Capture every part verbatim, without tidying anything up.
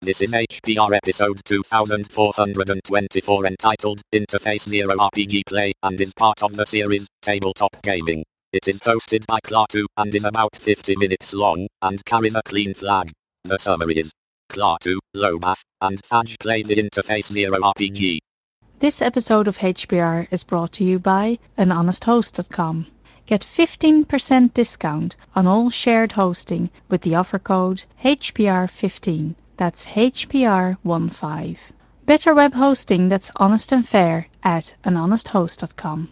This is H P R episode two thousand four hundred twenty-four entitled Interface Zero R P G Play and is part of the series Tabletop Gaming. It is hosted by Klaatu and is about fifty minutes long and carries a clean flag. The summary is Klaatu, Lobath, and Thaj play the Interface Zero R P G. This episode of H P R is brought to you by an honest host dot com. Get fifteen percent discount on all shared hosting with the offer code H P R fifteen. That's H P R fifteen. Better web hosting that's honest and fair at an honest host dot com.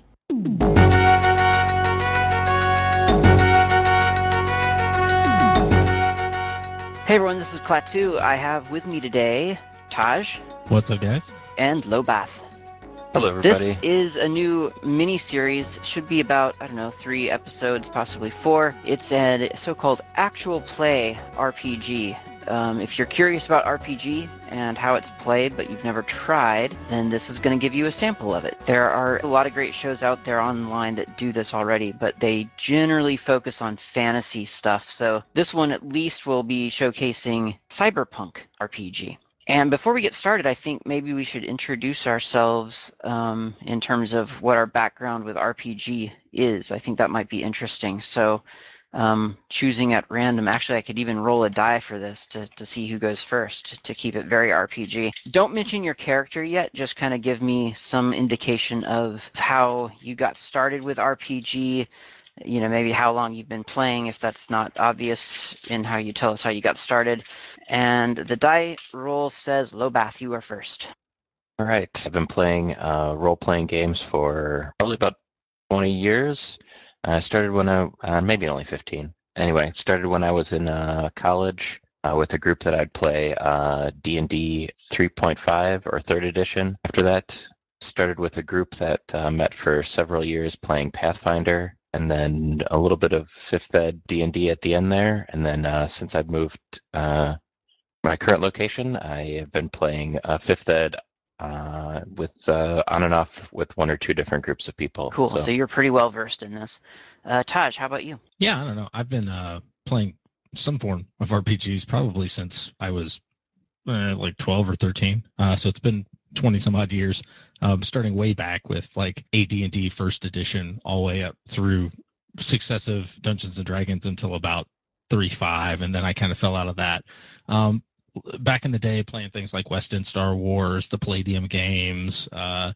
Hey everyone, this is Klaatu. I have with me today Thaj. What's up, guys? And Lobath. Hello, everybody. This is a new mini-series. Should be about, I don't know, three episodes, possibly four. It's a so-called actual play R P G. Um, if you're curious about R P G and how it's played, but you've never tried, then this is going to give you a sample of it. There are a lot of great shows out there online that do this already, but they generally focus on fantasy stuff. So this one at least will be showcasing cyberpunk R P G. And before we get started, I think maybe we should introduce ourselves um, in terms of what our background with R P G is. I think that might be interesting. So um, choosing at random, actually I could even roll a die for this to, to see who goes first, to keep it very R P G. Don't mention your character yet, just kind of give me some indication of how you got started with R P G, you know, maybe how long you've been playing, if that's not obvious in how you tell us how you got started. And the die roll says, Lobath, you are first. All right. I've been playing uh, role-playing games for probably about twenty years. I started when I, uh, maybe only fifteen. Anyway, started when I was in uh, college uh, with a group that I'd play uh, D and D three point five or third edition. After that, started with a group that uh, met for several years playing Pathfinder, and then a little bit of fifth ed D and D at the end there. And then uh, since I've moved uh, my current location, I have been playing uh, fifth ed uh, with uh, on and off with one or two different groups of people. Cool. So, so you're pretty well versed in this. Uh, Thaj, how about you? Yeah, I don't know. I've been uh, playing some form of R P Gs probably since I was uh, like twelve or thirteen. Uh, so it's been twenty some odd years. Um, starting way back with like A D and D first edition, all the way up through successive Dungeons and Dragons until about three five, and then I kind of fell out of that. Um, back in the day, playing things like West End Star Wars, the Palladium games, uh,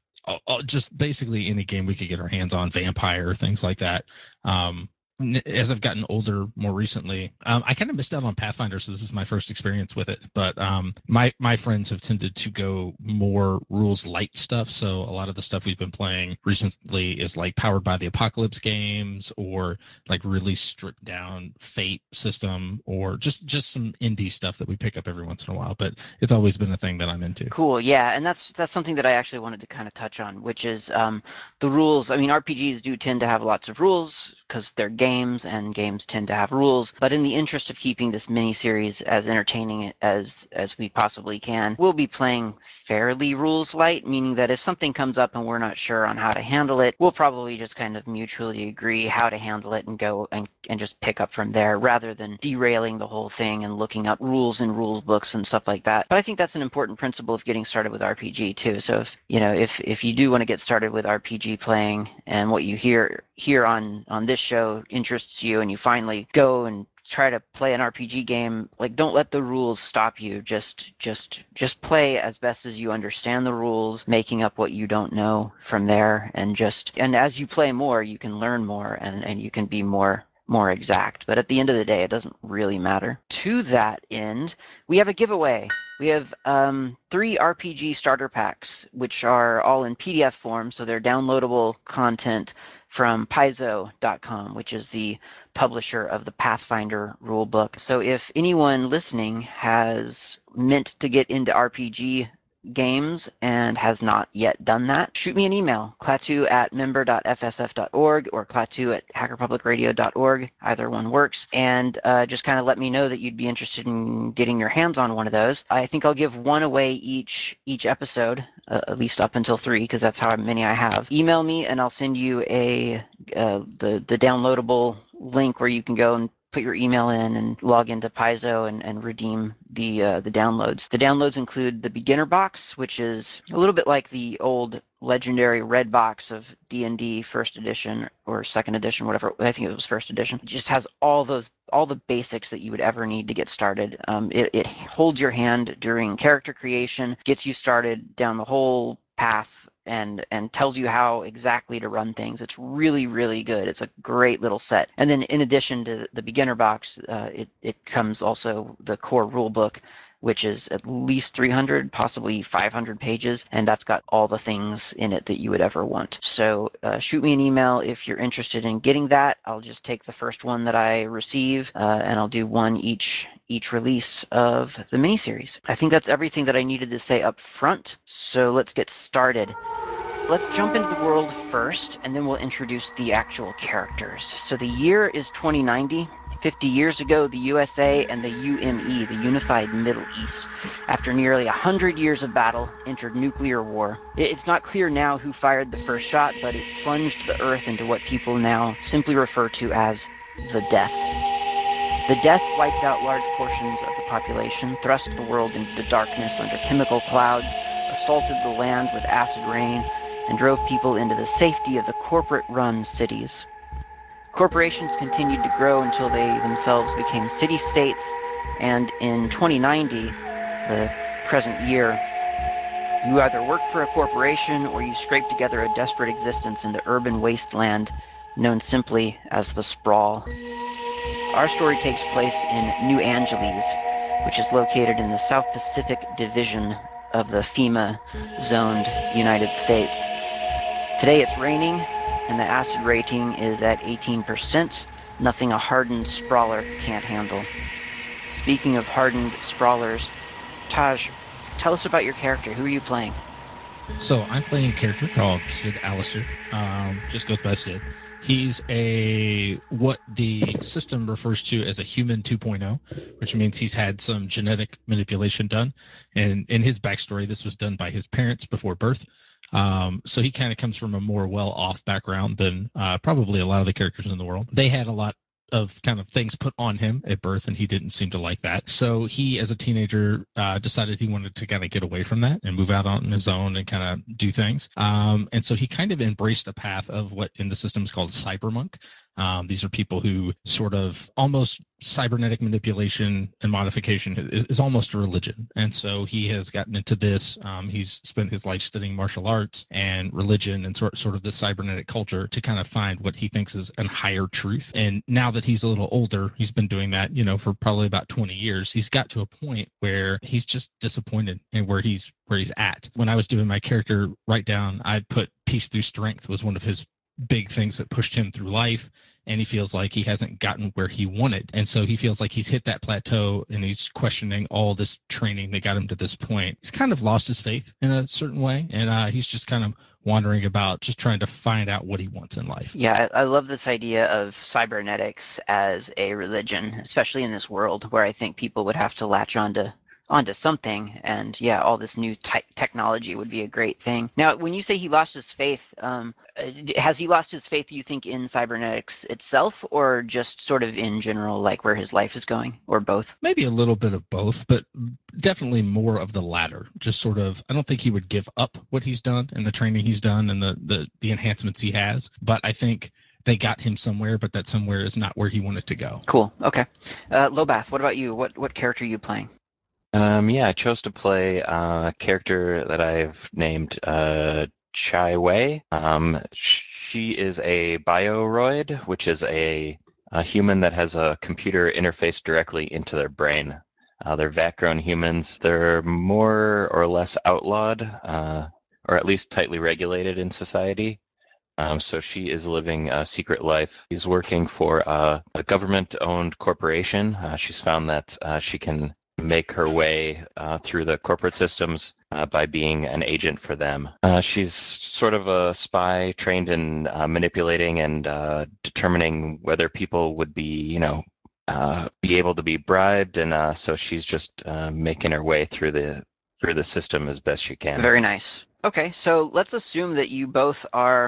just basically any game we could get our hands on, Vampire, things like that. Um, as I've gotten older more recently, um, I kind of missed out on Pathfinder, so this is my first experience with it. But um, my my friends have tended to go more rules light stuff. So a lot of the stuff we've been playing recently is like Powered by the Apocalypse games, or like really stripped down Fate system, or just just some indie stuff that we pick up every once in a while. But it's always been a thing that I'm into. Cool, yeah, and that's that's something that I actually wanted to kind of touch on, which is um, the rules. I mean, R P Gs do tend to have lots of rules because they're games, and games tend to have rules. But in the interest of keeping this mini-series as entertaining as as we possibly can, we'll be playing fairly rules light, meaning that if something comes up and we're not sure on how to handle it, we'll probably just kind of mutually agree how to handle it and go and, and just pick up from there, rather than derailing the whole thing and looking up rules in rule books and stuff like that. But I think that's an important principle of getting started with R P G too. So if you know if if you do want to get started with R P G playing, and what you hear here on on this show interests you, and you finally go and try to play an R P G game, like, don't let the rules stop you. Just just just play as best as you understand the rules, making up what you don't know from there, and just and as you play more, you can learn more, and and you can be more more exact. But at the end of the day, it doesn't really matter. To that end, we have a giveaway. We have um, three R P G starter packs, which are all in P D F form, so they're downloadable content from Paizo dot com, which is the publisher of the Pathfinder rulebook. So if anyone listening has meant to get into R P G games and has not yet done that, shoot me an email, klaatu at member dot f s f dot org or klaatu at hacker public radio dot org. Either one works. And uh, just kind of let me know that you'd be interested in getting your hands on one of those. I think I'll give one away each each episode, uh, at least up until three, because that's how many I have. Email me and I'll send you a uh, the, the downloadable link where you can go and put your email in and log into Paizo and, and redeem the uh, the downloads. The downloads include the beginner box, which is a little bit like the old legendary red box of D and D first edition or second edition, whatever. I think it was first edition. It just has all those all the basics that you would ever need to get started. Um, it, it holds your hand during character creation, gets you started down the whole path, and and tells you how exactly to run things. It's really, really good. It's a great little set. And then in addition to the beginner box, uh, it, it comes also the core rule book, which is at least three hundred, possibly five hundred pages, and that's got all the things in it that you would ever want. So uh, shoot me an email if you're interested in getting that. I'll just take the first one that I receive, uh, and I'll do one each each release of the miniseries. I think that's everything that I needed to say up front, so let's get started. Let's jump into the world first, and then we'll introduce the actual characters. So the year is twenty ninety. fifty years ago, the U S A and the U M E, the Unified Middle East, after nearly one hundred years of battle, entered nuclear war. It's not clear now who fired the first shot, but it plunged the Earth into what people now simply refer to as the Death. The Death wiped out large portions of the population, thrust the world into darkness under chemical clouds, assaulted the land with acid rain, and drove people into the safety of the corporate-run cities. Corporations continued to grow until they themselves became city-states, and in twenty ninety, the present year, you either worked for a corporation or you scraped together a desperate existence into urban wasteland known simply as the Sprawl. Our story takes place in New Angeles, which is located in the South Pacific Division of the FEMA-zoned United States. Today it's raining, and the acid rating is at eighteen percent, nothing a hardened sprawler can't handle. Speaking of hardened sprawlers, Taj, tell us about your character. Who are you playing? So I'm playing a character called Sid Alistair. Um, just goes by Sid. He's a what the system refers to as a human two point oh, which means he's had some genetic manipulation done. And in his backstory, this was done by his parents before birth. Um, so he kind of comes from a more well-off background than uh, probably a lot of the characters in the world. They had a lot of kind of things put on him at birth, and he didn't seem to like that. So he, as a teenager, uh, decided he wanted to kind of get away from that and move out on his own and kind of do things. Um, and so he kind of embraced a path of what in the system is called cybermonk. Um, these are people who sort of almost cybernetic manipulation and modification is, is almost a religion. And so he has gotten into this. Um, he's spent his life studying martial arts and religion and sort, sort of the cybernetic culture to kind of find what he thinks is a higher truth. And now that he's a little older, he's been doing that, you know, for probably about twenty years. He's got to a point where he's just disappointed in where he's where he's at. When I was doing my character write down, I put peace through strength was one of his big things that pushed him through life, and he feels like he hasn't gotten where he wanted, and so he feels like he's hit that plateau, and he's questioning all this training that got him to this point. He's kind of lost his faith in a certain way, and uh, he's just kind of wandering about, just trying to find out what he wants in life. Yeah, I, I love this idea of cybernetics as a religion, especially in this world where I think people would have to latch onto onto something, and yeah, all this new te- technology would be a great thing. Now, when you say he lost his faith, um, has he lost his faith, do you think, in cybernetics itself, or just sort of in general, like where his life is going, or both? Maybe a little bit of both, but definitely more of the latter. Just sort of, I don't think he would give up what he's done and the training he's done and the the, the enhancements he has, but I think they got him somewhere, but that somewhere is not where he wanted to go. Cool. Okay. Uh, Lobath, what about you? What what character are you playing? Um, yeah, I chose to play uh, a character that I've named uh, Chai Wei. Um, she is a bioroid, which is a, a human that has a computer interface directly into their brain. Uh, they're vat-grown humans. They're more or less outlawed, uh, or at least tightly regulated in society. Um, so she is living a secret life. She's working for uh, a government-owned corporation. Uh, she's found that uh, she can make her way uh, through the corporate systems uh, by being an agent for them. Uh, she's sort of a spy trained in uh, manipulating and uh, determining whether people would be, you know, uh, be able to be bribed, and uh, so she's just uh, making her way through the through the system as best she can. Very nice. Okay, so let's assume that you both are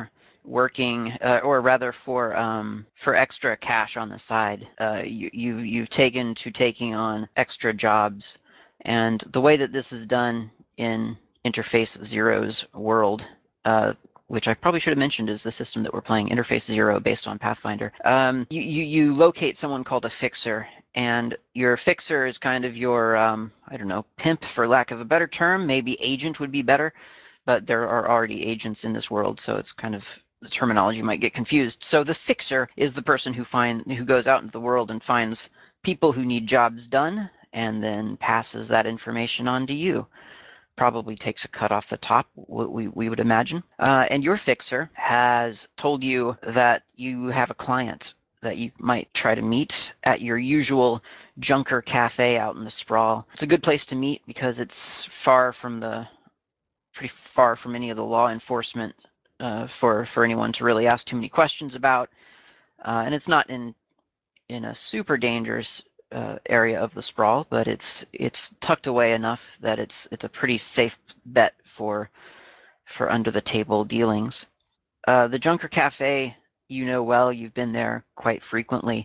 working, uh, or rather for um, for extra cash on the side. Uh, you, you, you've taken to taking on extra jobs. And the way that this is done in Interface Zero's world, uh, which I probably should have mentioned is the system that we're playing, Interface Zero, based on Pathfinder. Um, you, you, you locate someone called a fixer, and your fixer is kind of your, um, I don't know, pimp, for lack of a better term. Maybe agent would be better, but there are already agents in this world, so it's kind of, the terminology might get confused. So the fixer is the person who find who goes out into the world and finds people who need jobs done, and then passes that information on to you. Probably takes a cut off the top, we, we would imagine. Uh, and your fixer has told you that you have a client that you might try to meet at your usual Junker Cafe out in the sprawl. It's a good place to meet because it's far from the, pretty far from any of the law enforcement uh, for, for anyone to really ask too many questions about. Uh, and it's not in, in a super dangerous Uh, area of the sprawl, but it's it's tucked away enough that it's it's a pretty safe bet for for under the table dealings. Uh, the Junker Cafe, you know well, you've been there quite frequently,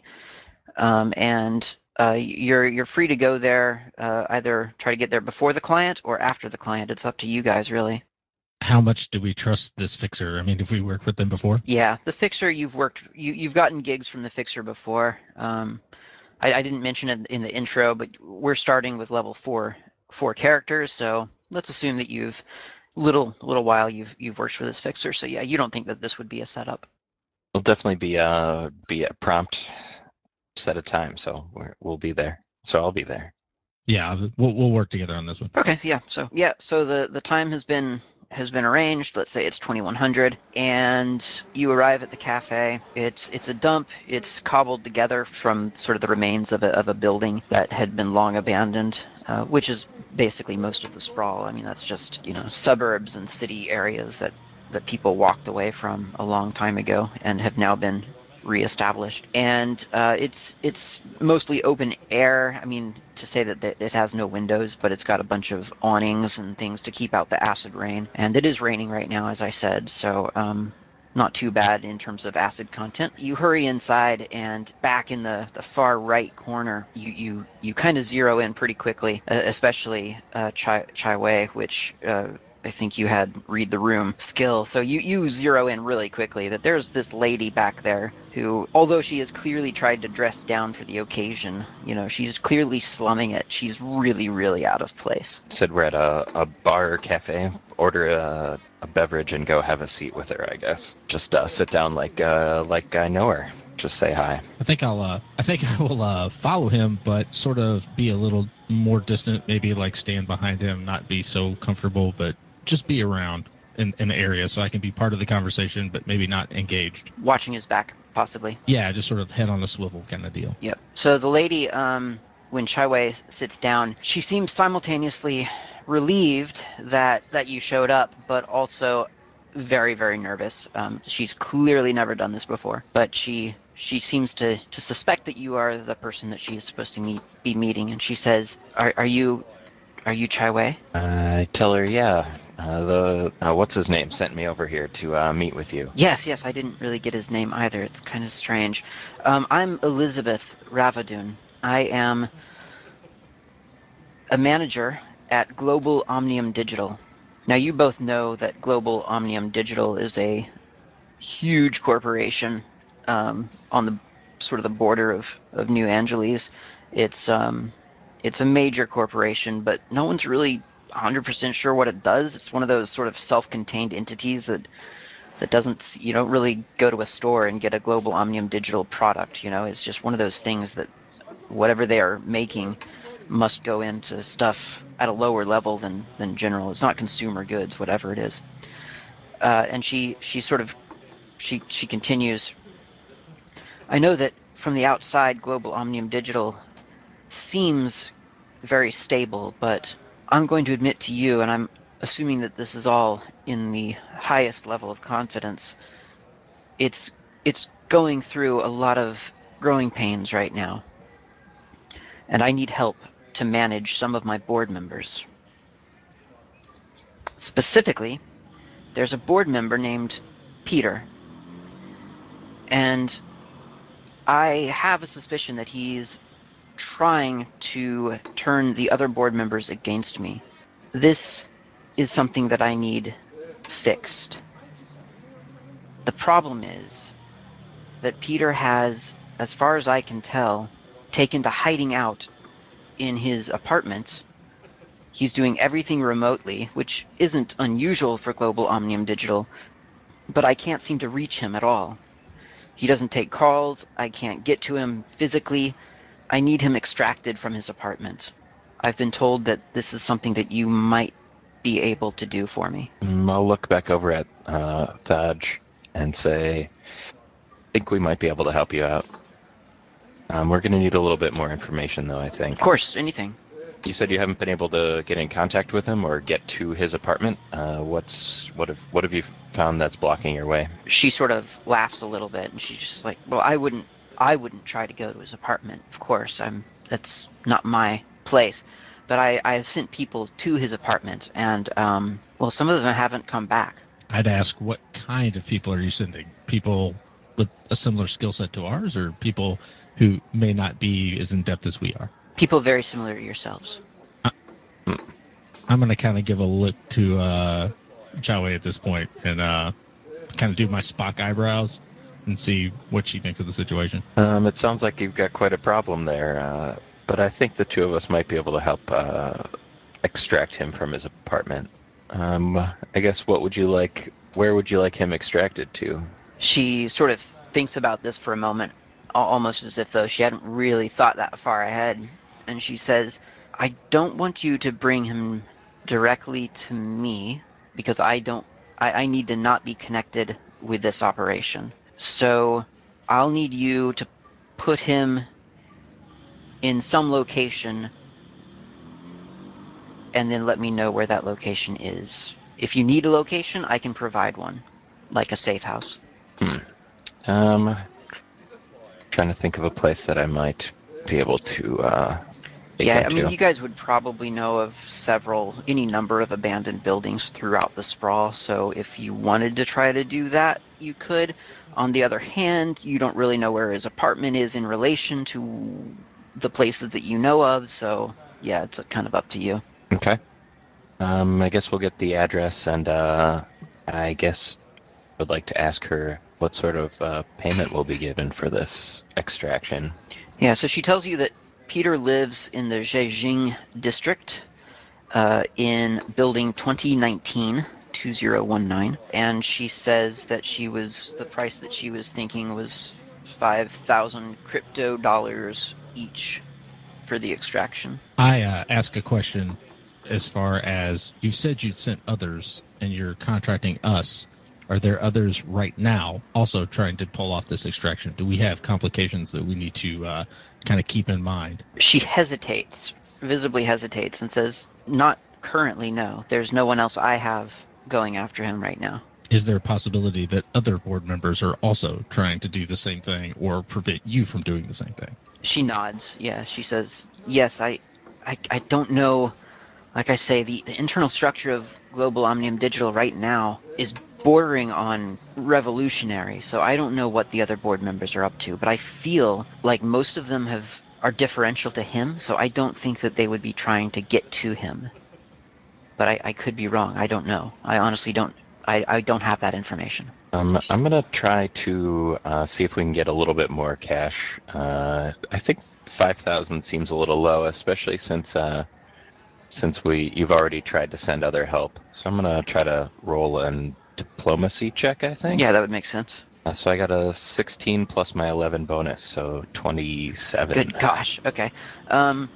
um, and uh, you're you're free to go there. Uh, either try to get there before the client or after the client. It's up to you guys, really. How much do we trust this fixer? I mean, if we worked with them before? Yeah, the fixer, you've worked, you you've gotten gigs from the fixer before. Um, I, I didn't mention it in the intro, but we're starting with level four four characters, so let's assume that you've little little while you've you've worked for this fixer. So yeah, you don't think that this would be a setup? It'll definitely be uh be a prompt set of time, so we're, we'll be there. So I'll be there. Yeah, we'll we'll work together on this one. Okay, yeah. So yeah, so the the time has been has been arranged. Let's say it's twenty-one hundred, and you arrive at the cafe. It's it's a dump. It's cobbled together from sort of the remains of a of a building that had been long abandoned, uh, which is basically most of the sprawl. I mean, that's just, you know, suburbs and city areas that that people walked away from a long time ago and have now been reestablished. And uh, it's it's mostly open air. I mean, to say that, that it has no windows, but it's got a bunch of awnings and things to keep out the acid rain. And it is raining right now, as I said, so um, not too bad in terms of acid content. You hurry inside, and back in the, the far right corner, you you, you kind of zero in pretty quickly, uh, especially uh, Chai, Chai Wei, which uh, I think you had read the room skill. So you, you zero in really quickly that there's this lady back there who, although she has clearly tried to dress down for the occasion, you know, she's clearly slumming it. She's really, really out of place. Said we're at a, a bar or cafe. Order a, a beverage and go have a seat with her, I guess. Just uh, sit down like uh, like I know her. Just say hi. I think I'll uh I think I will uh follow him, but sort of be a little more distant, maybe like stand behind him, not be so comfortable, but just be around in, in the area so I can be part of the conversation, but maybe not engaged. Watching his back, possibly. Yeah, just sort of head on a swivel kind of deal. Yep. So the lady, um, when Chai Wei sits down, she seems simultaneously relieved that that you showed up, but also very, very nervous. Um, she's clearly never done this before, but she she seems to to suspect that you are the person that she is supposed to meet be meeting, and she says, "Are are you are you Chai Wei?" I tell her, yeah, uh, the uh, what's his name sent me over here to uh, meet with you. Yes, yes. I didn't really get his name either. It's kind of strange. Um, I'm Elizabeth Ravadun. I am a manager at Global Omnium Digital. Now, you both know that Global Omnium Digital is a huge corporation um, on the sort of the border of, of New Angeles. It's um, it's a major corporation, but no one's really one hundred percent sure what it does. It's one of those sort of self-contained entities that that doesn't, you don't really go to a store and get a Global Omnium Digital product. You know, it's just one of those things that whatever they are making must go into stuff at a lower level than than general. It's not consumer goods, whatever it is. Uh, and she she sort of she she continues. I know that from the outside, Global Omnium Digital seems very stable, but I'm going to admit to you, and I'm assuming that this is all in the highest level of confidence. It's it's going through a lot of growing pains right now, and I need help to manage some of my board members. Specifically, there's a board member named Peter. And I have a suspicion that he's trying to turn the other board members against me. This is something that I need fixed. The problem is that Peter has, as far as I can tell, taken to hiding out in his apartment. He's doing everything remotely, which isn't unusual for Global Omnium Digital, but I can't seem to reach him at all. He doesn't take calls. I can't get to him physically. I need him extracted from his apartment. I've been told that this is something that you might be able to do for me. Mm, I'll look back over at uh, Thaj and say, I think we might be able to help you out. Um, we're going to need a little bit more information, though, I think. Of course, anything. You said you haven't been able to get in contact with him or get to his apartment. Uh, what's what have what have you found that's blocking your way? She sort of laughs a little bit, and she's just like, "Well, I wouldn't, I wouldn't try to go to his apartment. Of course, I'm. That's not my place. But I, I have sent people to his apartment, and um, well, some of them haven't come back. I'd ask, what kind of people are you sending? People with a similar skill set to ours, or people who may not be as in depth as we are? People very similar to yourselves." I'm going to kind of give a look to uh, Jiawei at this point and uh, kind of do my Spock eyebrows and see what she thinks of the situation. Um, it sounds like you've got quite a problem there, uh, but I think the two of us might be able to help uh, extract him from his apartment. Um, I guess what would you like? Where would you like him extracted to? She sort of thinks about this for a moment, almost as if though she hadn't really thought that far ahead. And she says, I don't want you to bring him directly to me because I don't, I, I need to not be connected with this operation. So I'll need you to put him in some location and then let me know where that location is. If you need a location, I can provide one, like a safe house. Hmm. Um, trying to think of a place that I might be able to uh, take Yeah, him I mean, to. you guys would probably know of several, any number of abandoned buildings throughout the sprawl. So if you wanted to try to do that, you could. On the other hand, you don't really know where his apartment is in relation to the places that you know of. So yeah, it's kind of up to you. Okay. Um, I guess we'll get the address, and uh, I guess I would like to ask her what sort of uh, payment will be given for this extraction. Yeah, so she tells you that Peter lives in the Zhejiang district uh, in building twenty nineteen two zero one nine, and she says that she was the price that she was thinking was five thousand crypto dollars each for the extraction. I uh, ask a question as far as you said you'd sent others and you're contracting us. Are there others right now also trying to pull off this extraction? Do we have complications that we need to uh, kind of keep in mind? She hesitates, visibly hesitates, and says, "Not currently, no. There's no one else I have going after him right now." Is there a possibility that other board members are also trying to do the same thing or prevent you from doing the same thing? She nods. Yeah, she says, "Yes, I, I, I don't know. Like I say, the, the internal structure of Global Omnium Digital right now is bordering on revolutionary. So I don't know what the other board members are up to, but I feel like most of them have are differential to him. So I don't think that they would be trying to get to him. But I, I could be wrong. I don't know. I honestly don't. I, I don't have that information." Um, I'm gonna try to uh, see if we can get a little bit more cash. Uh, I think five thousand seems a little low, especially since uh, since we you've already tried to send other help. So I'm gonna try to roll a diplomacy check, I think. Yeah, that would make sense. Uh, so I got a sixteen plus my eleven bonus, so twenty-seven. Good gosh. Okay. Um,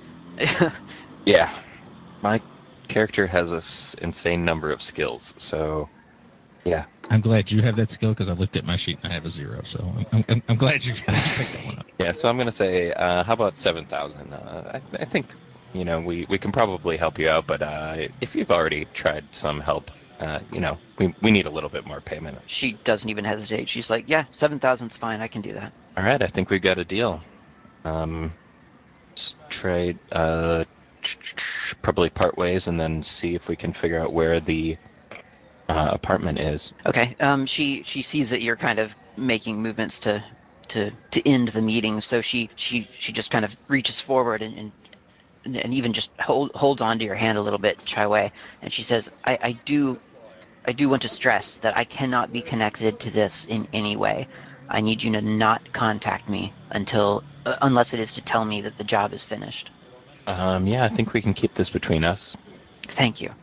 Yeah, my character has this insane number of skills. So yeah, I'm glad you have that skill because I looked at my sheet and I have a zero. So I'm, I'm, I'm glad you, you picked that one up. yeah. So I'm gonna say, uh, how about seven thousand? Uh, I, I think you know we we can probably help you out, but uh, if you've already tried some help, uh, you know we we need a little bit more payment. she doesn't even hesitate. She's like, "Yeah, seven thousand's fine. I can do that." All right, I think we've got a deal. Um, let's trade, uh, probably part ways, and then see if we can figure out where the uh, apartment is. Okay. Um, she she sees that you're kind of making movements to to to end the meeting. So she she she just kind of reaches forward and and, and even just hold, holds onto your hand a little bit, Chai Wei, and she says, I, I do I do want to stress that I cannot be connected to this in any way. I need you to not contact me until uh, unless it is to tell me that the job is finished. Um, yeah, I think we can keep this between us. Thank you.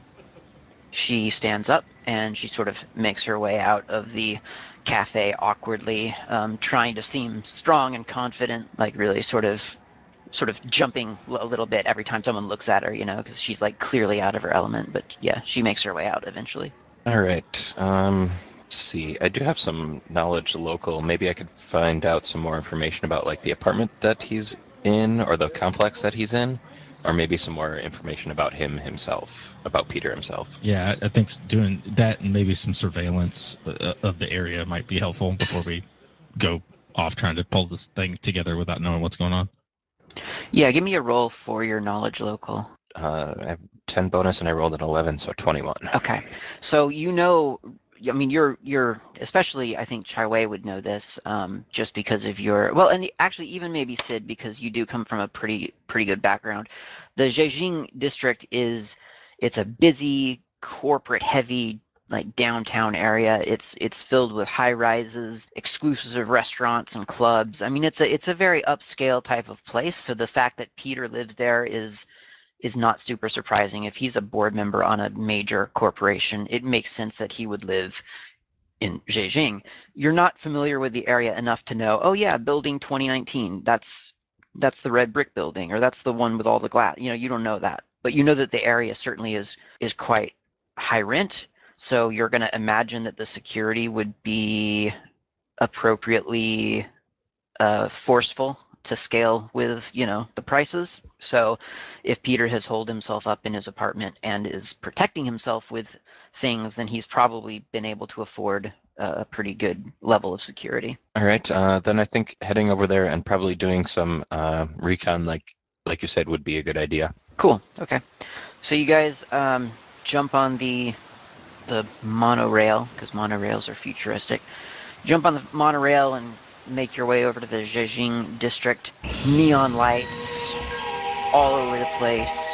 She stands up and she sort of makes her way out of the cafe awkwardly, um, trying to seem strong and confident, like really sort of sort of jumping a little bit every time someone looks at her, you know, because she's like clearly out of her element. But yeah, she makes her way out eventually. All right. Um, let's see. I do have some knowledge local. Maybe I could find out some more information about like the apartment that he's in or the complex that he's in, or maybe some more information about him himself, about Peter himself. Yeah, I think doing that and maybe some surveillance uh, of the area might be helpful before we go off trying to pull this thing together without knowing what's going on. Yeah, give me a roll for your knowledge local. Uh, I have ten bonus and I rolled an eleven, so twenty-one. Okay, so you know, I mean, you're you're especially, I think Chai Wei would know this, um, just because of your well, and actually even maybe Sid, because you do come from a pretty pretty good background. The Zhejiang district is it's a busy, corporate heavy like downtown area. It's it's filled with high rises, exclusive restaurants and clubs. I mean, it's a it's a very upscale type of place. So the fact that Peter lives there is is not super surprising. If he's a board member on a major corporation, it makes sense that he would live in Beijing. You're not familiar with the area enough to know, oh yeah, building twenty nineteen, that's that's the red brick building, or that's the one with all the glass. You know, you don't know that. But you know that the area certainly is is quite high rent. So you're going to imagine that the security would be appropriately uh, forceful to scale with, you know, the prices. So if Peter has holed himself up in his apartment and is protecting himself with things, then he's probably been able to afford a pretty good level of security. All right. Uh, then I think heading over there and probably doing some uh, recon, like like you said, would be a good idea. Cool. Okay. So you guys um, jump on the the monorail, because monorails are futuristic. Jump on the monorail and make your way over to the Zhejiang district. Neon lights all over the place.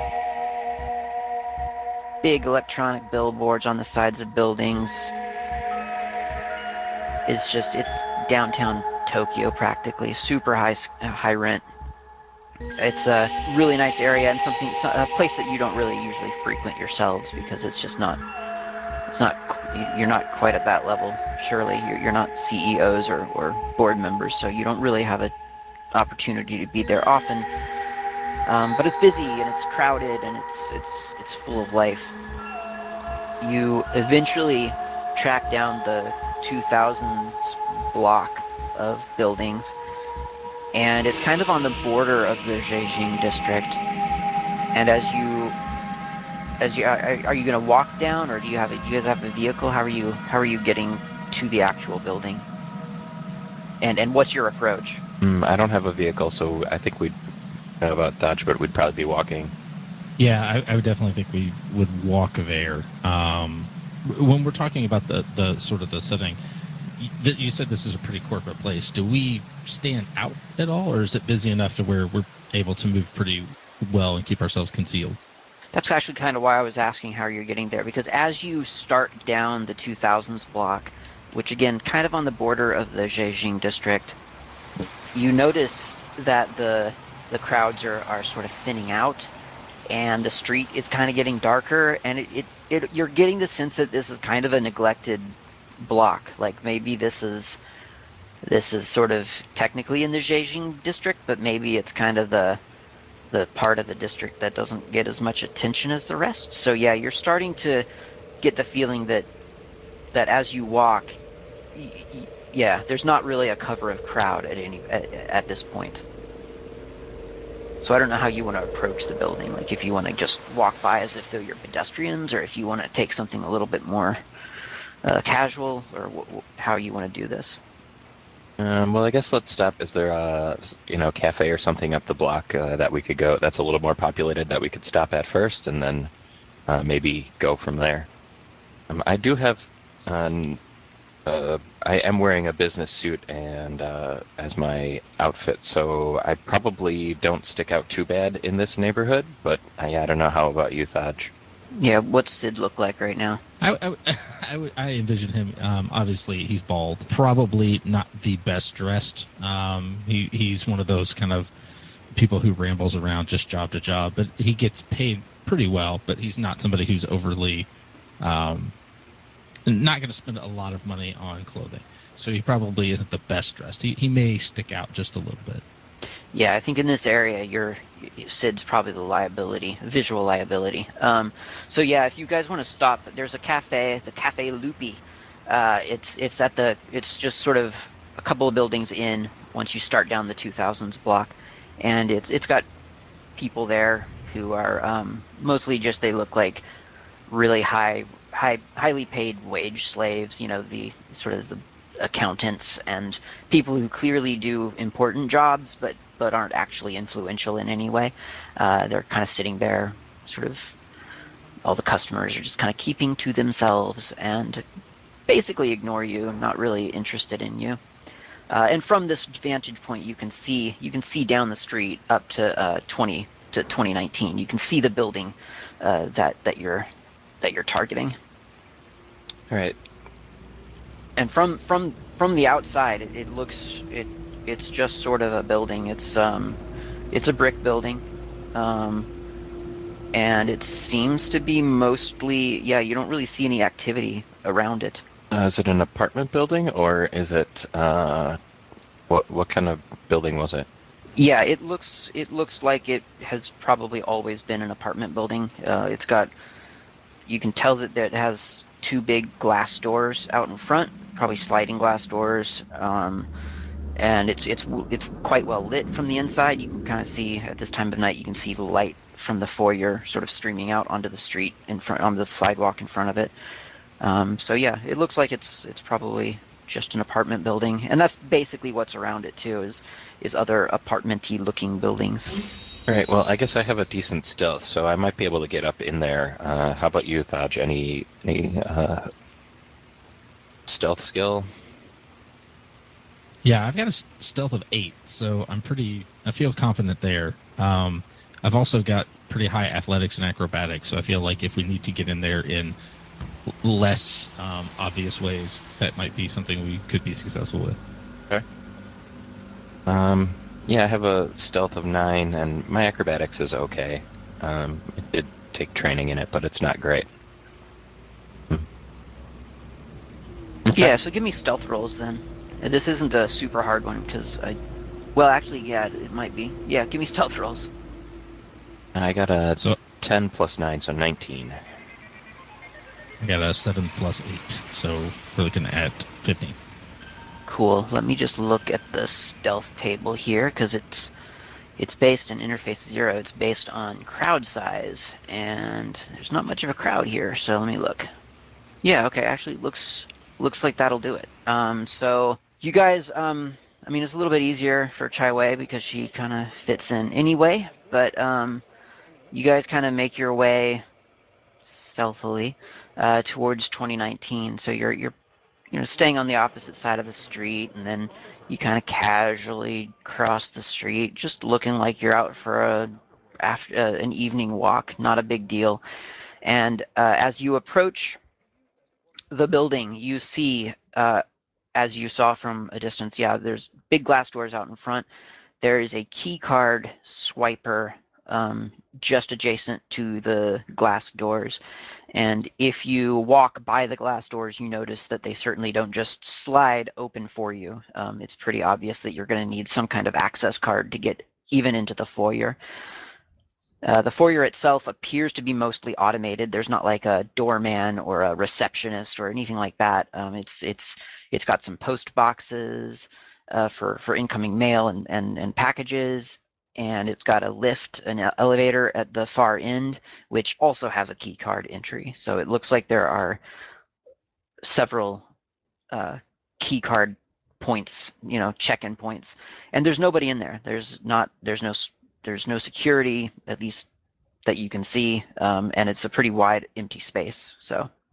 Big electronic billboards on the sides of buildings. It's just, it's downtown Tokyo practically. Super high high rent. It's a really nice area and something, a place that you don't really usually frequent yourselves because it's just not, it's not, you're not quite at that level. Surely you're, you're not C E Os or, or board members, so you don't really have an opportunity to be there often. Um, but it's busy and it's crowded and it's it's it's full of life. You eventually track down the two thousands block of buildings, and it's kind of on the border of the Zhejiang district. And as you as you are, are you going to walk down, or do you have a, you guys have a vehicle? How are you how are you getting to the actual building? And and what's your approach? Mm, I don't have a vehicle, so I think we'd know about Dodge, but we'd probably be walking. Yeah, I, I would definitely think we would walk there. Um, when we're talking about the, the sort of the setting, you, you said this is a pretty corporate place. Do we stand out at all, or is it busy enough to where we're able to move pretty well and keep ourselves concealed? That's actually kind of why I was asking how you're getting there, because as you start down the two thousands block, which again, kind of on the border of the Zhejiang district, you notice that the the crowds are, are sort of thinning out and the street is kind of getting darker, and it, it, it you're getting the sense that this is kind of a neglected block. Like maybe this is this is sort of technically in the Zhejiang district, but maybe it's kind of the the part of the district that doesn't get as much attention as the rest. So yeah, you're starting to get the feeling that that as you walk, y- y- yeah, there's not really a cover of crowd at any at, at this point. So I don't know how you want to approach the building. Like if you want to just walk by as if they're your pedestrians, or if you want to take something a little bit more uh, casual, or w- w- how you want to do this. Um, well, I guess let's stop. Is there a you know cafe or something up the block uh, that we could go? That's a little more populated that we could stop at first, and then uh, maybe go from there. Um, I do have. Um, Uh, I am wearing a business suit and uh, as my outfit, so I probably don't stick out too bad in this neighborhood. But I, I don't know. How about you, Thaj? Yeah, what's Sid look like right now? I, I, I, would- I envision him. Um, obviously, he's bald. Probably not the best dressed. Um, he he's one of those kind of people who rambles around just job to job, but he gets paid pretty well. But he's not somebody who's overly, um, not going to spend a lot of money on clothing. So he probably isn't the best dressed. He he may stick out just a little bit. Yeah, I think in this area, you're Sid's probably the liability, visual liability. Um, so yeah, if you guys want to stop, there's a cafe, the Cafe Loopy. Uh, it's it's at the it's just sort of a couple of buildings in once you start down the two thousands block, and it's it's got people there who are um, mostly just they look like really high high highly paid wage slaves. You know, the sort of the accountants and people who clearly do important jobs but but aren't actually influential in any way. Uh, they're kind of sitting there, sort of all the customers are just kind of keeping to themselves and basically ignore you, not really interested in you. Uh, and from this vantage point, you can see you can see down the street up to uh, twenty to twenty nineteen. You can see the building uh, that that you're that you're targeting. All right. And from from from the outside, it, it looks it it's just sort of a building. It's um it's a brick building, um, and it seems to be mostly yeah. You don't really see any activity around it. Uh, is it an apartment building or is it uh, what what kind of building was it? Yeah, it looks it looks like it has probably always been an apartment building. Uh, it's got you can tell that it has two big glass doors out in front, probably sliding glass doors. Um, and it's it's it's quite well lit from the inside. You can kind of see at this time of night. You can see the light from the foyer sort of streaming out onto the street in front on the sidewalk in front of it. Um, so yeah, it looks like it's it's probably just an apartment building, and that's basically what's around it too. Is is other apartmenty looking buildings. All right. Well, I guess I have a decent stealth, so I might be able to get up in there. Uh, how about you, Thaj? Any any uh, stealth skill? Yeah, I've got a stealth of eight, so I'm pretty. I feel confident there. Um, I've also got pretty high athletics and acrobatics, so I feel like if we need to get in there in less um, obvious ways, that might be something we could be successful with. Okay. Um, yeah, I have a stealth of nine, and my acrobatics is okay. Um, it did take training in it, but it's not great. Hmm. Okay. Yeah, so give me stealth rolls then. This isn't a super hard one because I. Well, actually, yeah, it might be. Yeah, give me stealth rolls. I got a So ten plus nine, so nineteen. I got a seven plus eight, so we're looking at fifteen. Cool. Let me just look at the stealth table here because it's it's based in interface zero. It's based on crowd size, and there's not much of a crowd here. So let me look. Yeah, okay. Actually, looks looks like that'll do it. Um, so you guys, um, I mean, it's a little bit easier for Chai Wei because she kind of fits in anyway. But um, you guys kind of make your way stealthily uh, towards twenty nineteen. So you're you're you know staying on the opposite side of the street, and then you kind of casually cross the street, just looking like you're out for a after uh, an evening walk. Not a big deal. And uh, as you approach the building, you see, uh, as you saw from a distance, yeah, there's big glass doors out in front. There is a key card swiper um, just adjacent to the glass doors. And if you walk by the glass doors, you notice that they certainly don't just slide open for you. Um, it's pretty obvious that you're going to need some kind of access card to get even into the foyer. Uh, the foyer itself appears to be mostly automated. There's not like a doorman or a receptionist or anything like that. Um, it's it's it's got some post boxes uh, for for incoming mail and, and and packages, and it's got a lift, an elevator at the far end, which also has a key card entry. So it looks like there are several uh, key card points, you know, check-in points, and there's nobody in there. There's not there's no there's no security, at least that you can see, um, and it's a pretty wide empty space. So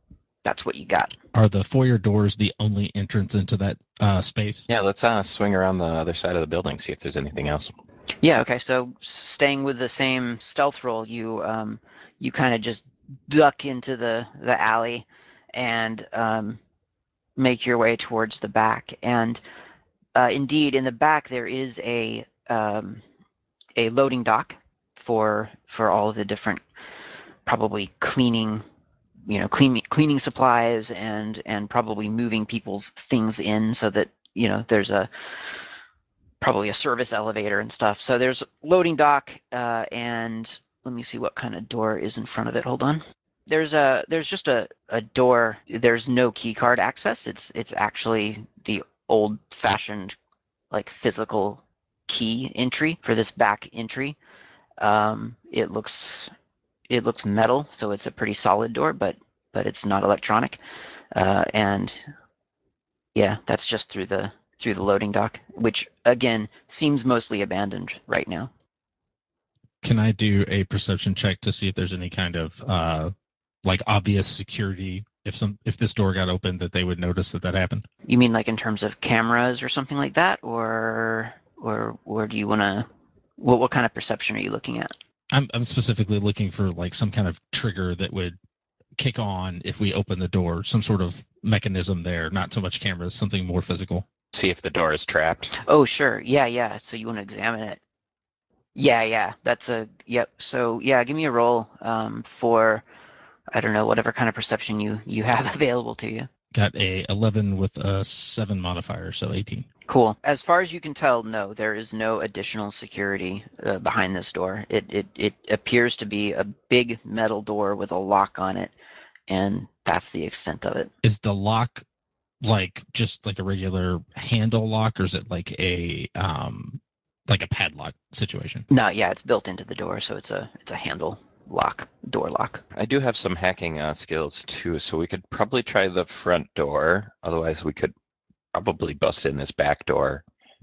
that's what you got. Are the foyer doors the only entrance into that uh, space? Yeah, let's uh, swing around the other side of the building, see if there's anything else. Yeah. Okay. So staying with the same stealth roll, you um, you kind of just duck into the the alley and um, make your way towards the back. And uh, indeed, in the back there is a um, a loading dock for for all of the different probably cleaning you know cleaning cleaning supplies and and probably moving people's things in so that you know there's a probably a service elevator and stuff. So there's loading dock uh, and let me see what kind of door is in front of it. Hold on. There's a there's just a, a door. There's no key card access. It's it's actually the old fashioned like physical key entry for this back entry. Um, it looks it looks metal, so it's a pretty solid door, but but it's not electronic. Uh, and yeah, that's just through the through the loading dock, which again seems mostly abandoned right now. Can I do a perception check to see if there's any kind of uh, like obvious security? If some if this door got open, that they would notice that that happened. You mean like in terms of cameras or something like that, or or or do you want to? What what kind of perception are you looking at? I'm I'm specifically looking for like some kind of trigger that would kick on if we open the door, some sort of mechanism there, not so much cameras, something more physical. See if the door is trapped. Oh, sure. Yeah, yeah. So you want to examine it. Yeah, yeah. That's a yep. So yeah, give me a roll um, for I don't know whatever kind of perception you you have available to you. Got a eleven with a seven modifier, so eighteen. Cool. As far as you can tell, no, there is no additional security uh, behind this door. It, it it appears to be a big metal door with a lock on it, and that's the extent of it. Is the lock like just like a regular handle lock, or is it like a um like a padlock situation? No, yeah, it's built into the door, so it's a it's a handle lock, door lock. I do have some hacking uh, skills too, so we could probably try the front door. Otherwise, we could probably bust in this back door.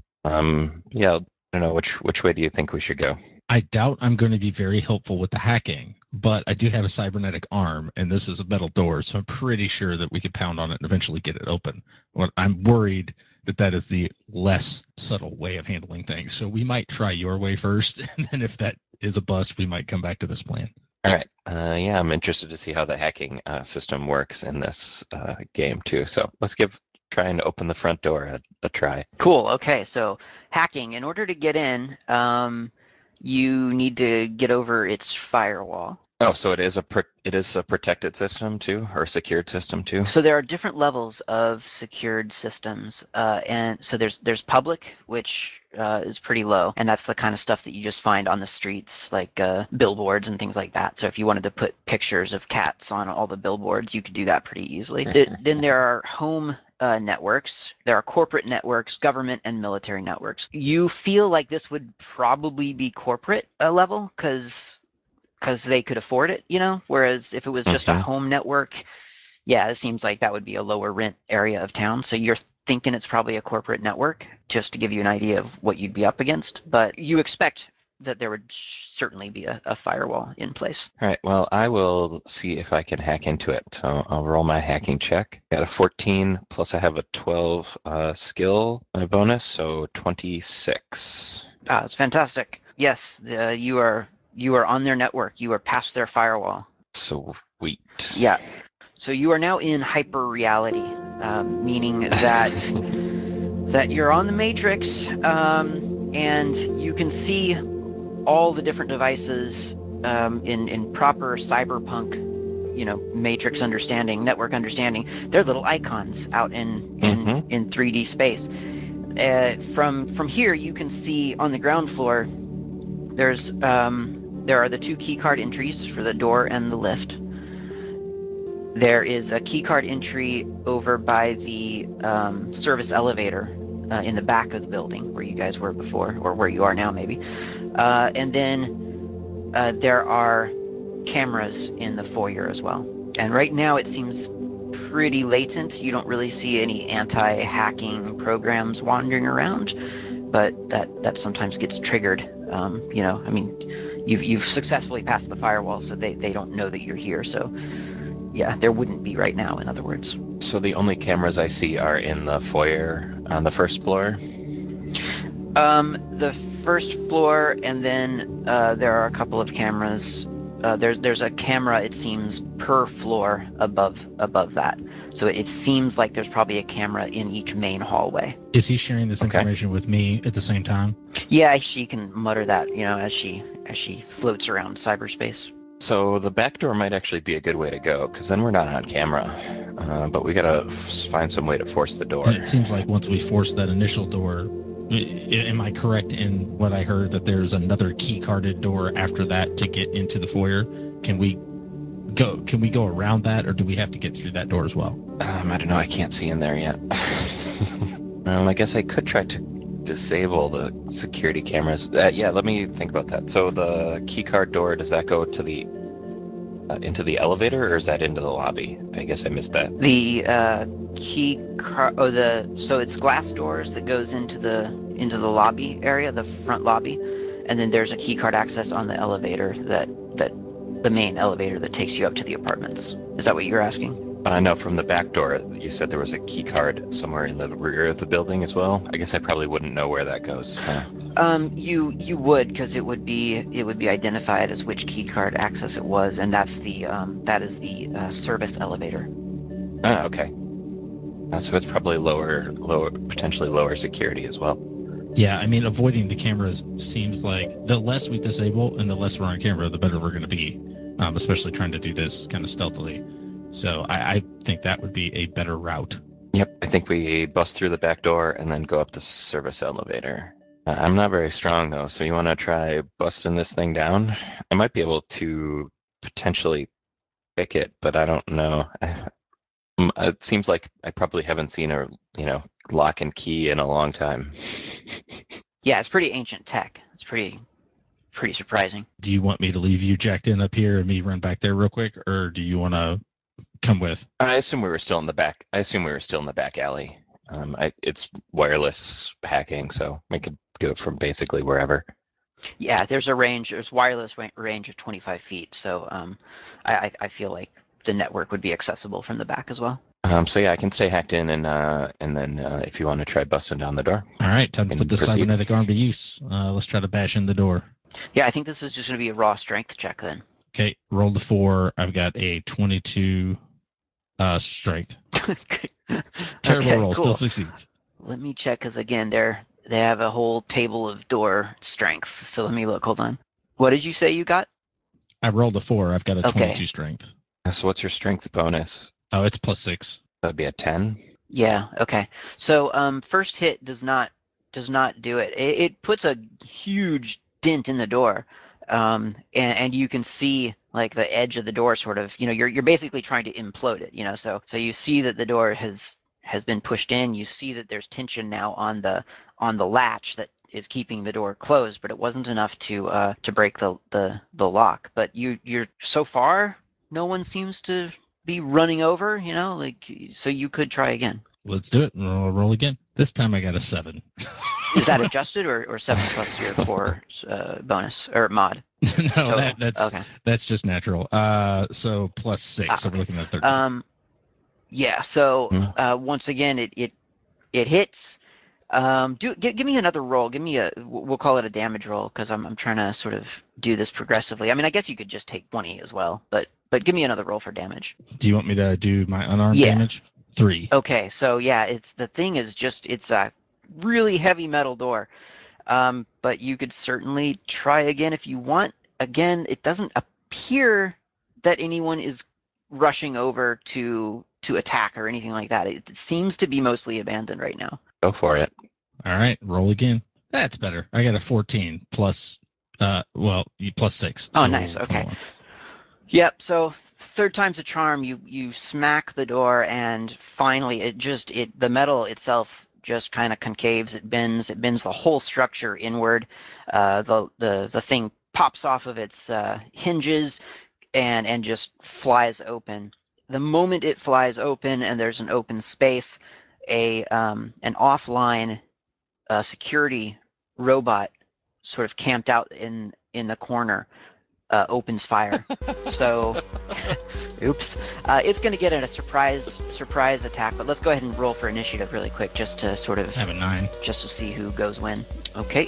Um, yeah, I don't know which which way do you think we should go? I doubt I'm going to be very helpful with the hacking, but I do have a cybernetic arm, and this is a metal door, so I'm pretty sure that we could pound on it and eventually get it open. What I'm worried that that is the less subtle way of handling things. So we might try your way first, and then if that is a bust, we might come back to this plan. All right. Uh, yeah, I'm interested to see how the hacking uh, system works in this uh, game too. So let's give trying to open the front door a, a try. Cool. Okay, so hacking. In order to get in, um, you need to get over its firewall. Oh, so it is a pro- it is a protected system too, or a secured system too. So there are different levels of secured systems, uh, and so there's there's public, which uh, is pretty low, and that's the kind of stuff that you just find on the streets, like uh, billboards and things like that. So if you wanted to put pictures of cats on all the billboards, you could do that pretty easily. Th- then there are home uh, networks, there are corporate networks, government and military networks. You feel like this would probably be corporate uh, level because because they could afford it, you know. Whereas if it was just Mhm. a home network, yeah, it seems like that would be a lower rent area of town. So you're thinking it's probably a corporate network, just to give you an idea of what you'd be up against. But you expect that there would certainly be a, a firewall in place. All right. Well, I will see if I can hack into it. So I'll roll my hacking check. Got a fourteen plus I have a twelve uh, skill uh, bonus, so twenty-six. Ah, it's fantastic. Yes, uh, you are you are on their network. You are past their firewall. Sweet. Yeah. So you are now in hyper reality, um, meaning that that you're on the Matrix, um, and you can see all the different devices um, in in proper cyberpunk, you know, Matrix understanding, network understanding. They're little icons out in in Mhm. in three D space. Uh, from from here, you can see on the ground floor. There's um, there are the two keycard entries for the door and the lift. There is a keycard entry over by the um, service elevator uh, in the back of the building where you guys were before, or where you are now, maybe. Uh, and then uh, there are cameras in the foyer as well. And right now it seems pretty latent. You don't really see any anti-hacking programs wandering around, but that that sometimes gets triggered. Um, you know, I mean, you've you've successfully passed the firewall, so they they don't know that you're here. So yeah, there wouldn't be right now, in other words. So the only cameras I see are in the foyer on the first floor. Um, the first floor, and then uh, there are a couple of cameras. Uh, there's there's a camera, it seems, per floor above above that. So it seems like there's probably a camera in each main hallway. Is he sharing this Okay. information with me at the same time? Yeah, she can mutter that, you know, as she as she floats around cyberspace. So the back door might actually be a good way to go, because then we're not on camera. Uh, but we gotta f- find some way to force the door. And it seems like once we force that initial door, i- am I correct in what I heard that there's another key carded door after that to get into the foyer? Can we go? Can we go around that, or do we have to get through that door as well? Um, I don't know. I can't see in there yet. um, I guess I could try to disable the security cameras. Uh, yeah, let me think about that. So the key card door, does that go to the uh, into the elevator, or is that into the lobby? I guess I missed that. The uh, key car, oh, the so it's glass doors that goes into the into the lobby area, the front lobby, and then there's a key card access on the elevator that that the main elevator that takes you up to the apartments. Is that what you're asking? Uh, no, from the back door, you said there was a key card somewhere in the rear of the building as well. I guess I probably wouldn't know where that goes. Huh? Um, you you would, because it would be it would be identified as which key card access it was, and that's the um that is the uh, service elevator. Ah, okay. Uh, so it's probably lower, lower, potentially lower security as well. Yeah, I mean, avoiding the cameras seems like the less we disable and the less we're on camera, the better we're going to be, um, especially trying to do this kind of stealthily. So I, I think that would be a better route. Yep, I think we bust through the back door and then go up the service elevator. Uh, I'm not very strong though, so you want to try busting this thing down? I might be able to potentially pick it, but I don't know. Mm, It seems like I probably haven't seen a, you know, lock and key in a long time. Yeah, it's pretty ancient tech. It's pretty pretty surprising. Do you want me to leave you jacked in up here and me run back there real quick, or do you want to come with? I assume we were still in the back. I assume we were still in the back alley. Um, I, it's wireless hacking, so we could do it from basically wherever. Yeah, there's a range. There's wireless wa- range of twenty-five feet. So um, I I I feel like the network would be accessible from the back as well. Um, so yeah, I can stay hacked in, and uh, and then uh, if you want to try busting down the door, All right, time to and put the proceed. cybernetic arm to use. Uh, let's try to bash in the door. Yeah, I think this is just going to be a raw strength check then. Okay, roll the four. I've got a twenty-two uh, strength. Terrible Okay, roll, still cool. succeeds. Let me check because again, they're they have a whole table of door strengths. So let me look. Hold on. What did you say you got? I've rolled a four. I've got a Okay. twenty-two strength. So what's your strength bonus? Oh, it's plus six. That'd be a ten. Yeah. Okay. So um, first hit does not does not do it. It, it puts a huge dent in the door, um, and and you can see like the edge of the door sort of. You know, you're you're basically trying to implode it. You know, so so you see that the door has has been pushed in. You see that there's tension now on the on the latch that is keeping the door closed, but it wasn't enough to uh to break the the the lock. But you you're so far, no one seems to be running over, you know, like so you could try again. Let's do it. Roll, roll again. This time I got a seven. Is that adjusted or, or seven plus your four uh, bonus or mod? It's no, total. that that's Okay. that's just natural. Uh, so plus six. Ah, So we're okay. looking at thirteen. Um, yeah. So Hmm. uh, once again, it it it hits. Um, do give, give me another roll. Give me a we'll call it a damage roll because I'm I'm trying to sort of do this progressively. I mean, I guess you could just take twenty as well, but but give me another roll for damage. Do you want me to do my unarmed Yeah. damage? Three. Okay. So yeah, it's the thing is just it's a really heavy metal door. Um, but you could certainly try again if you want. Again, it doesn't appear that anyone is rushing over to to attack or anything like that. It, it seems to be mostly abandoned right now. Go for it. All right, roll again. That's better. I got a fourteen plus. Uh, well, you plus six, Oh, so nice. Okay. twenty-one. Yep. So third time's a charm. You you smack the door, and finally, it just it the metal itself just kind of concaves. It bends. It bends the whole structure inward. Uh, the the the thing pops off of its uh, hinges and and just flies open. The moment it flies open and there's an open space, a um, an offline uh, security robot sort of camped out in in the corner uh, opens fire. So, oops, uh, it's going to get a surprise surprise attack. But let's go ahead and roll for initiative really quick, just to sort of I have a nine. just to see who goes when. Okay.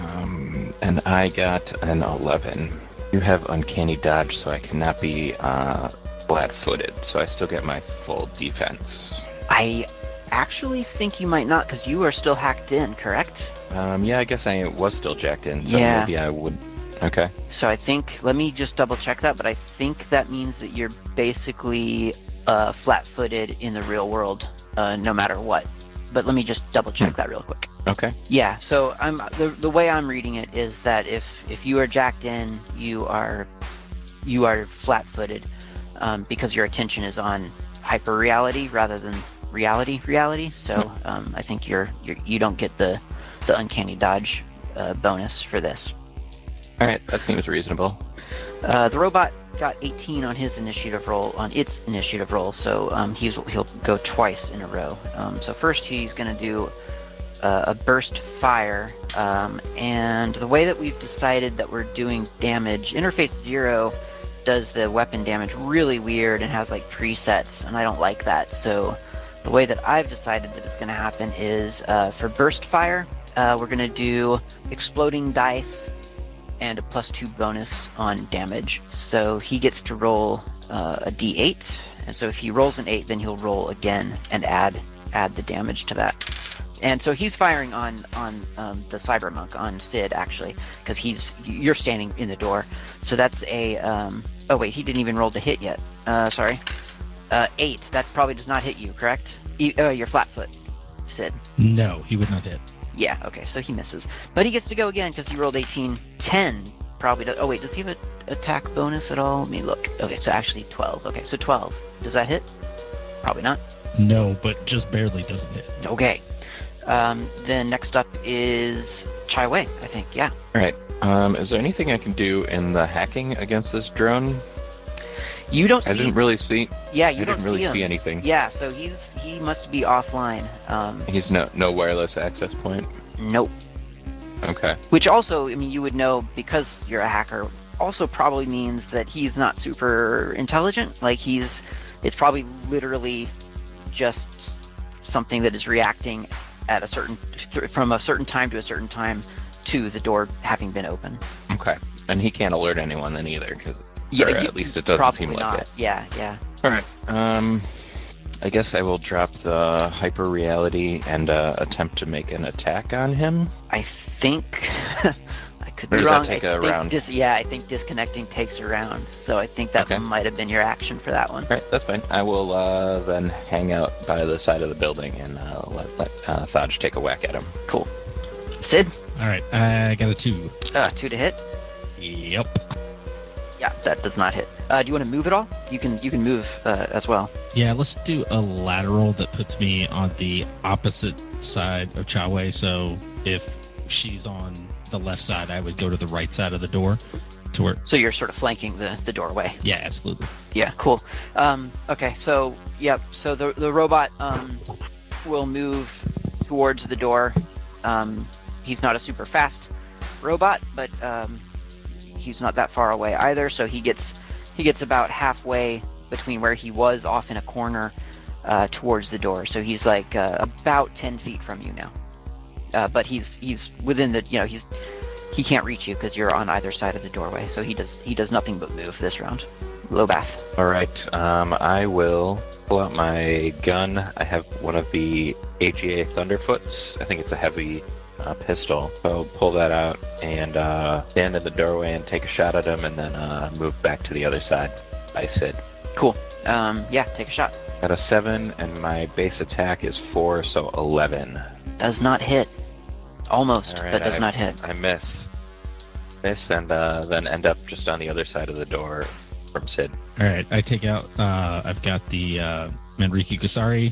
Um, and I got an eleven. You have uncanny dodge, so I cannot be uh, flat-footed. So I still get my full defense. I actually think you might not, because you are still hacked in, correct? Um, yeah, I guess I was still jacked in, so Yeah. maybe I would. Okay. So I think, let me just double check that, but I think that means that you're basically uh, flat-footed in the real world, uh, no matter what. But let me just double check Hmm. that real quick. Okay. Yeah, so I'm the the way I'm reading it is that if if you are jacked in, you are you are flat-footed um, because your attention is on hyper reality rather than reality reality. So um, I think you're, you're you don't get the the uncanny dodge uh, bonus for this. All right, that seems reasonable. Uh, the robot got eighteen on his initiative roll, on its initiative roll, so um, he's he'll go twice in a row. Um, so first he's going to do uh, a burst fire, um, and the way that we've decided that we're doing damage, Interface Zero does the weapon damage really weird and has like presets, and I don't like that. So the way that I've decided that it's going to happen is uh, for burst fire, uh, we're going to do exploding dice and a plus two bonus on damage. So he gets to roll uh, a d eight, and so if he rolls an eight, then he'll roll again and add add the damage to that. And so he's firing on on um, the Cybermonk, on Sid actually, because he's you're standing in the door. So that's a um, oh wait, he didn't even roll to hit yet. Uh, sorry, uh, eight. That probably does not hit you, correct? E- uh, you're flat-foot, Sid. No, he would not hit. Yeah, okay, so he misses. But he gets to go again because he rolled eighteen. ten probably does. Oh, wait, does he have an attack bonus at all? Let me look. Okay, so actually twelve. Okay, so twelve. Does that hit? Probably not. No, but just barely doesn't hit. Okay. Um, then next up is Chai Wei, I think. Yeah. All right. Um, is there anything I can do in the hacking against this drone? You don't I see. didn't really see. Yeah, you I don't didn't really see him. see anything. Yeah, so he's he must be offline. Um, He's no no wireless access point. nope. Okay. Which also, I mean, you would know because you're a hacker. Also, probably means that he's not super intelligent. Like he's, it's probably literally just something that is reacting at a certain th- from a certain time to a certain time to the door having been open. Okay. And he can't alert anyone then either, because Yeah, or you, at least it doesn't probably seem like not. it. Yeah, yeah. All right. Um, I guess I will drop the hyper reality and uh, attempt to make an attack on him. I think I could Or be does that wrong. take I a think round? dis- yeah, I think disconnecting takes a round. So I think that Okay. might have been your action for that one. All right, that's fine. I will uh, then hang out by the side of the building and uh, let let uh, Thaj take a whack at him. Cool. Sid, All right, I got a two. uh, two to hit. Yep. Yeah, that does not hit. Uh, do you want to move at all? You can you can move uh, as well. Yeah, let's do a lateral that puts me on the opposite side of Chawei. So if she's on the left side, I would go to the right side of the door to where. So you're sort of flanking the, the doorway. Yeah, absolutely. Yeah, cool. Um, okay, so yep. So the the robot um, will move towards the door. Um, he's not a super fast robot, but um, he's not that far away either. So he gets he gets about halfway between where he was off in a corner uh, towards the door. So he's like uh, about ten feet from you now. Uh, but he's he's within the you know he's he can't reach you because you're on either side of the doorway. So he does he does nothing but move this round. Lobath. All right. Um, I will pull out my gun. I have one of the A G A Thunderfoots. I think it's a heavy uh, pistol. So I'll pull that out and uh, stand in the doorway and take a shot at him, and then uh, move back to the other side by Sid. Cool. Um, yeah, take a shot. Got a seven, and my base attack is four, so eleven. Does not hit. Almost, All right, but does I, not hit. I miss. Miss, and uh, then end up just on the other side of the door from Sid. All right, I take out. Uh, I've got the uh, Manriki Kusari,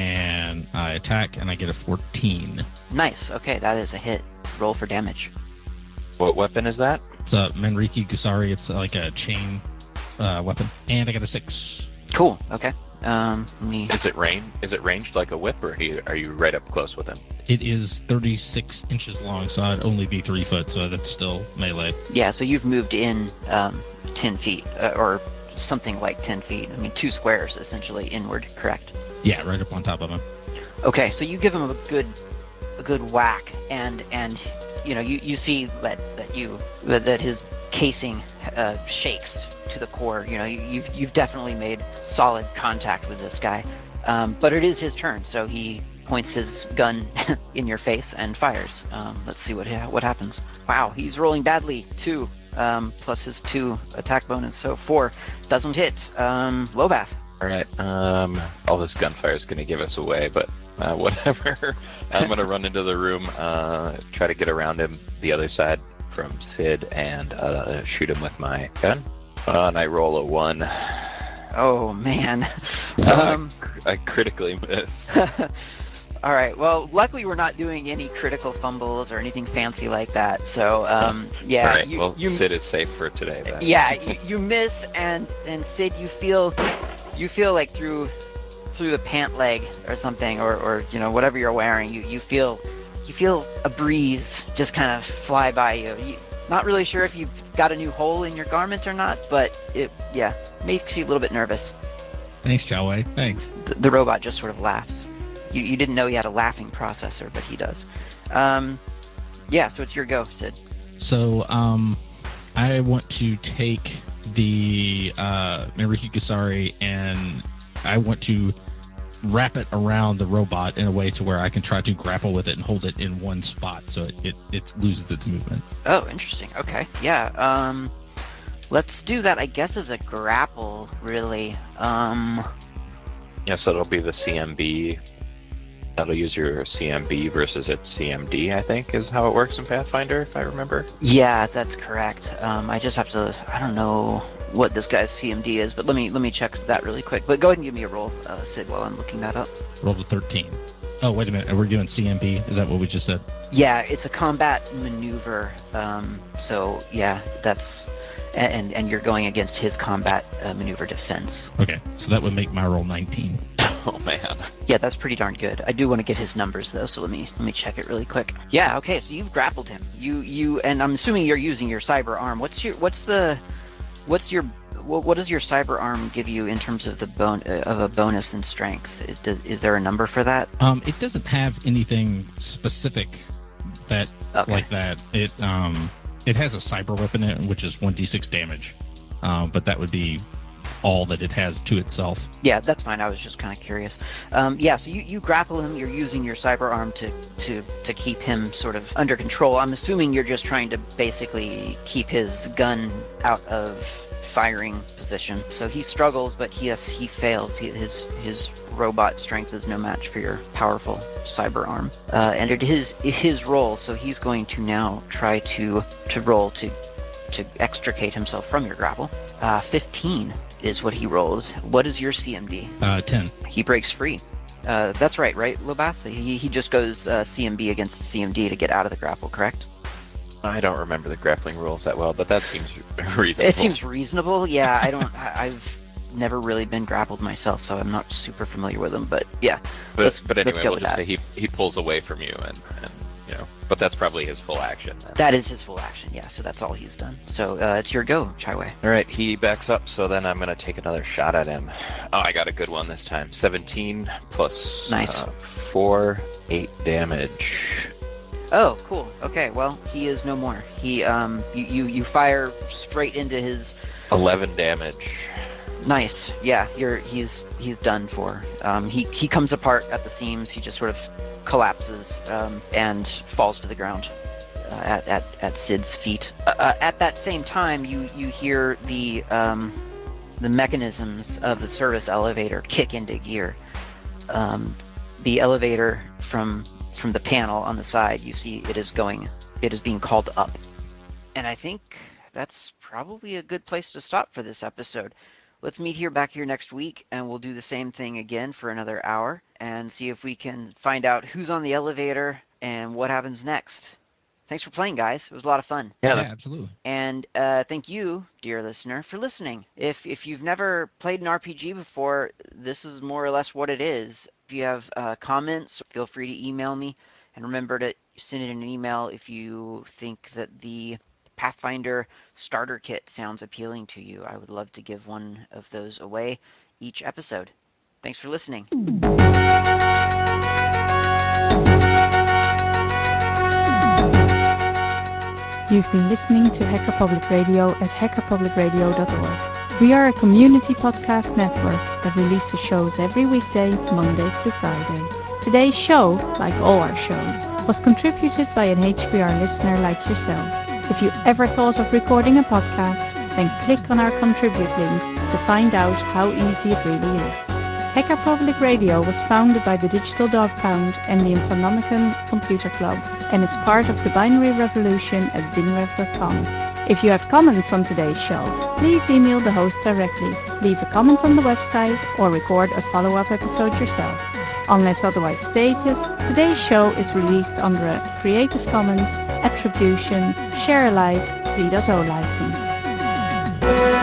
and I attack, and I get a fourteen. Nice. Okay, that is a hit. Roll for damage. What weapon is that? It's a Manriki Kusari. It's like a chain uh, weapon, and I got a six. Cool. Okay. Um, let me. Is it rain? Is it ranged like a whip, or are you, are you right up close with him? It is thirty-six inches long, so I'd only be three foot, so that's still melee. Yeah, so you've moved in um, ten feet, uh, or something like ten feet. I mean, two squares essentially inward, correct? Yeah, right up on top of him. Okay, so you give him a good, a good whack, and and you know you, you see that that you that, that his casing uh, shakes to the core. You know you, you've you've definitely made solid contact with this guy, um, but it is his turn, so he points his gun in your face and fires. Um, let's see what ha- what happens. Wow, he's rolling badly. Two um, plus his two attack bonus, so four doesn't hit. Um, Lobath. All right. Um, all this gunfire is going to give us away, but uh, whatever. I'm going to run into the room, uh, try to get around him the other side from Sid, and uh, shoot him with my gun. Uh, and I roll a one. Oh man. So um, I, I critically miss. All right. Well, luckily we're not doing any critical fumbles or anything fancy like that. So, um, yeah, All right. you Well, you Sid is safe for today then. yeah you, you miss, and and Sid, you feel you feel like through through the pant leg or something, or or you know whatever you're wearing, you you feel you feel a breeze just kind of fly by you. You not really sure if you've got a new hole in your garment or not, but it yeah makes you a little bit nervous. Thanks, Chowway. Thanks. The, the robot just sort of laughs. You, you didn't know he had a laughing processor, but he does. Um, yeah, so it's your go, Sid. So, um, I want to take the uh, Mariki Gasari and I want to wrap it around the robot in a way to where I can try to grapple with it and hold it in one spot so it, it, it loses its movement. Oh, interesting. Okay, yeah. Um, let's do that, I guess, as a grapple, really. Um, Yeah, so it'll be the C M B. That'll use your C M B versus its C M D, I think, is how it works in Pathfinder, if I remember. yeah, that's correct. Um, I just have to. I don't know what this guy's C M D is, but let me let me check that really quick. But go ahead and give me a roll, uh, Sid, while I'm looking that up. Rolled a thirteen. Oh, wait a minute. We're doing C M B? Is that what we just said? Yeah, it's a combat maneuver. Um, so yeah, that's and and you're going against his combat uh, maneuver defense. Okay, so that would make my roll nineteen. Oh, man. Yeah, that's pretty darn good. I do want to get his numbers though, so let me let me check it really quick. Yeah, okay, so you've grappled him. You you and I'm assuming you're using your cyber arm. What's your what's the what's your what, what does your cyber arm give you in terms of the bon- uh, of a bonus in strength? Is, does, is there a number for that? Um, it doesn't have anything specific that Okay. like that. It um, it has a cyber weapon in it, which is one d six damage, um, but that would be all that it has to itself. Yeah, that's fine. I was just kind of curious. Um, yeah, so you, you grapple him. You're using your cyber arm to, to to keep him sort of under control. I'm assuming you're just trying to basically keep his gun out of firing position. So he struggles, but yes, he fails. He, his his robot strength is no match for your powerful cyber arm. Uh, and it is his roll, so he's going to now try to to roll to to extricate himself from your grapple. Uh, fifteen is what he rolled. What is your C M D? Uh, ten. He breaks free. Uh, that's right, right, Lobath? He, he just goes uh, C M B against C M D to get out of the grapple, correct? I don't remember the grappling rules that well, but that seems reasonable. It seems reasonable. Yeah, I don't. I, I've never really been grappled myself, so I'm not super familiar with them. But yeah, But, let's but anyway, let's go we'll with just that. say he, he pulls away from you, and, and you know, but that's probably his full action then. That is his full action. Yeah, so that's all he's done. So uh, it's your go, Chaiwei. All right, he backs up, so then I'm going to take another shot at him. Oh, I got a good one this time. seventeen plus Nice. uh, four, eight damage. Oh, cool. Okay, well, he is no more. He um, you you, you fire straight into his. eleven damage. Nice. Yeah, you're he's he's done for. Um, he he comes apart at the seams. He just sort of collapses um, and falls to the ground uh, at, at at Sid's feet. Uh, uh, at that same time, you you hear the um, the mechanisms of the service elevator kick into gear. Um, the elevator from from the panel on the side, you see it is going. It is being called up. And I think that's probably a good place to stop for this episode. Let's meet here back here next week, and we'll do the same thing again for another hour and see if we can find out who's on the elevator and what happens next. thanks for playing, guys. It was a lot of fun. Yeah, Yeah, that- absolutely. And uh, thank you, dear listener, for listening. If if you've never played an R P G before, this is more or less what it is. If you have uh, comments, feel free to email me. And remember to send in an email if you think that the Pathfinder starter kit sounds appealing to you. I would love to give one of those away each episode. Thanks for listening. You've been listening to Hacker Public Radio at hacker public radio dot org. We are a community podcast network that releases shows every weekday, Monday through Friday. Today's show, like all our shows, was contributed by an H P R listener like yourself. If you ever thought of recording a podcast, then click on our contribute link to find out how easy it really is. Hacker Public Radio was founded by the Digital Dog Pound and the Infonomicon Computer Club and is part of the Binary Revolution at binrev dot com. If you have comments on today's show, please email the host directly, leave a comment on the website, or record a follow-up episode yourself. Unless otherwise stated, today's show is released under a Creative Commons Attribution Share Alike three point oh license.